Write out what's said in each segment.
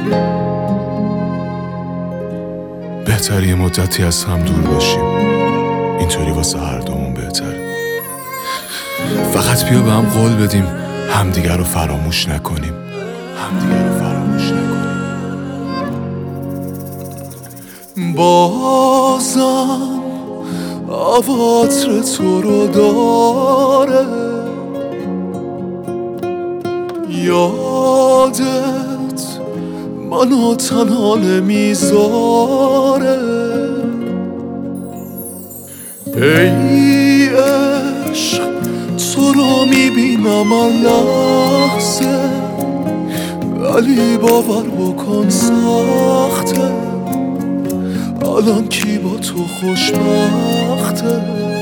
بهتره یه مدتی از هم دور باشیم، اینطوری واسه هر دومون بهتره. فقط بیا به هم قول بدیم همدیگر رو فراموش نکنیم، همدیگر رو فراموش نکنیم. بازم عواطر تو رو داره، یادت منو تنها نمیذاره. ای عشق تو رو میبینم هر لحظه، ولی باور بکن سخته، الان کی با تو خوشبخته؟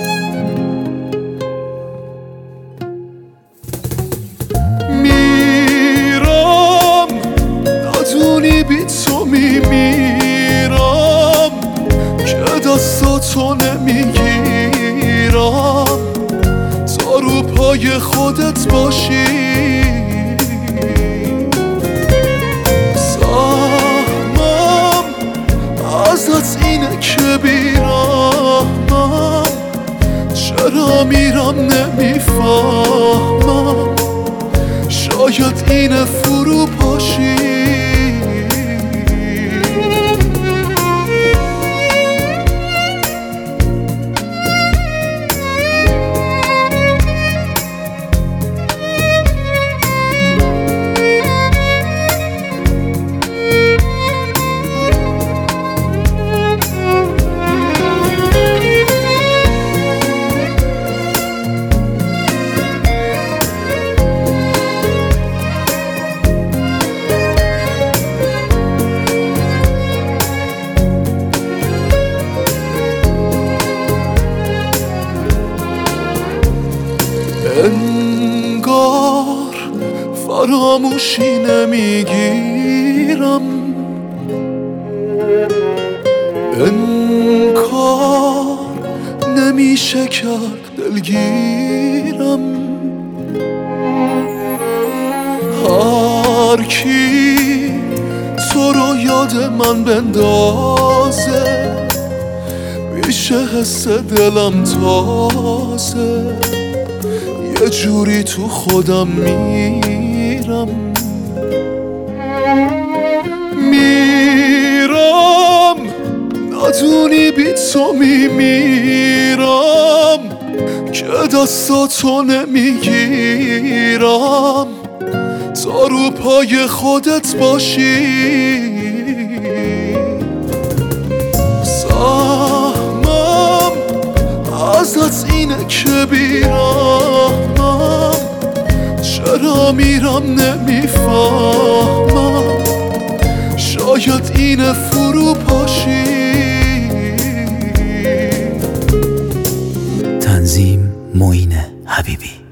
میرم ندونی بی تو میمیرم، که دستاتو نمیگیرم تا رو پای خودت باشی. ازت اینه که بیرحمم، چرا میرم نمیفهمم، شاید اینه فرو پاشی. انگار فراموشی نمیگیرم، انکار نمیشه کرد دلگیرم. هر کی تو رو یاد من بندازه، میشه حس دلم تازه، یه جوری تو خودم میرم. میرم ندونی بی تو میمیرم، که دستاتو نمیگیرم تا رو پای خودت باشی. سهمم ازت اینه که بیرحمم، چرا میرم نمیفهمم، شاید اینه فرو پاشی. تنظیم معین حبیبی.